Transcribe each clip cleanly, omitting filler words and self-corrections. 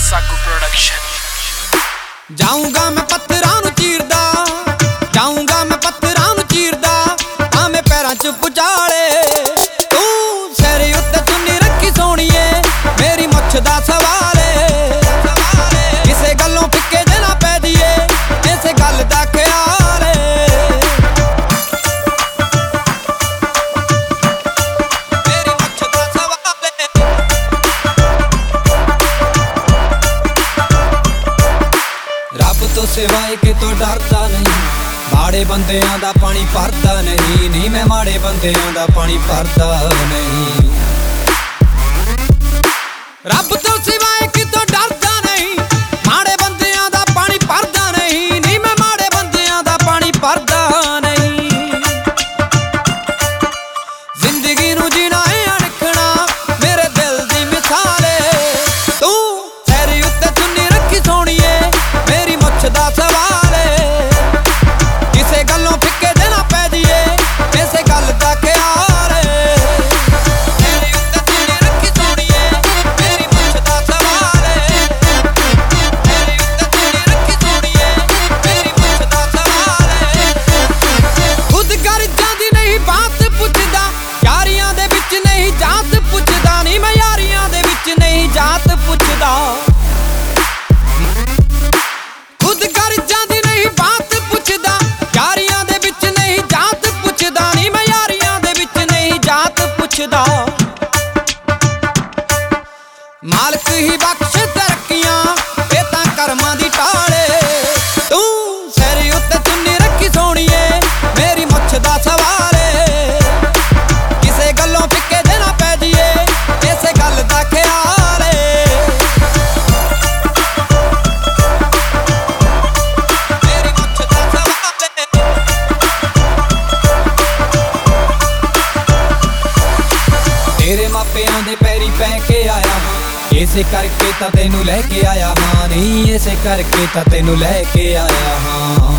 साकू production. जाऊंगा मैं पत्थरां नूं चीरदा, जाऊंगा मैं पत्थरां नूं चीरदा, आवें पैरां च पुचाले। तू सिर उत्ते चुन्नी रखी सोहणीए, मेरी मुੱਛ दा सवाल ए। किसे गल्लों फिक्के जे ना पै जाइए, इसे गल दा ख्याल ए। मेरी मुੱਛ दा सवाल ए। रब तो सिवाए कितों डरदा नहीं, माड़े बंदियां दा पानी भरदा नहीं। नी मैं माड़े बंदियां दा पानी भरदा नहीं। रब तो सिवाए कितों डरदा नहीं, माड़े बंदियां दा पानी भरदा नहीं। नी मैं माड़े बंदियां दा पानी भरदा नहीं। जिंदगी नूं जीना है अणखना, मेरे दिल दी मिसाल ए। तू सिर उत्ते चुन्नी रखी सोहणीए, मेरी मुੱਛ दा सवाल ए। किसे गल्लों फिक्के जे ना पै जाइए, इसे गल दा ख्याल ए। मेरी उत्ते चुन्नी रखी सोहणीए, मेरी मुੱਛ दा सवाल ए। मेरी उत्ते चुन्नी रखी सोहणीए, मेरी मुੱਛ दा सवाल ए। खुद गर्जां दी नहीं बात पुछदा, यारियां दे विच नहीं जात पुछदा। नी मैं यारियां दे विच नहीं जात पुछदा। खुद गर्जां दी नहीं बात पुछदा, यारियां दे विच नहीं जात पुछदा। नी मैं यारियां दे विच नहीं जात पुछदा। मालक ही बख्श तरक्कियां, ये तां करमां दी टाले। तू सिर उत्ते चुन्नी रखी सोहणीए, मेरी मुੱਛ दा सवाल ए। किसे गल्लों फिक्के जे ना पै जाइए, इसे गल दा ख्याल ए। मेरी मुੱਛ दा सवाल ए। तेरे मापियां दे पैरी पै के आया हां, इसे करके तां तैनूं लैके आया हां। नहीं इसे करके तां तैनूं लैके आया हां।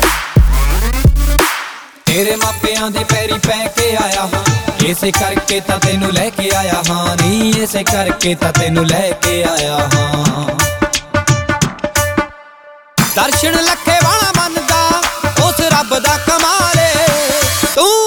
तेरे मापियां दे पैरी पै के आया हां, इसे करके तां तैनूं लैके आया हां। नहीं इसे करके तां तैनूं लैके आया हां। दर्शन लखे वाला मनदा, उस रब दा कमाल ए। तू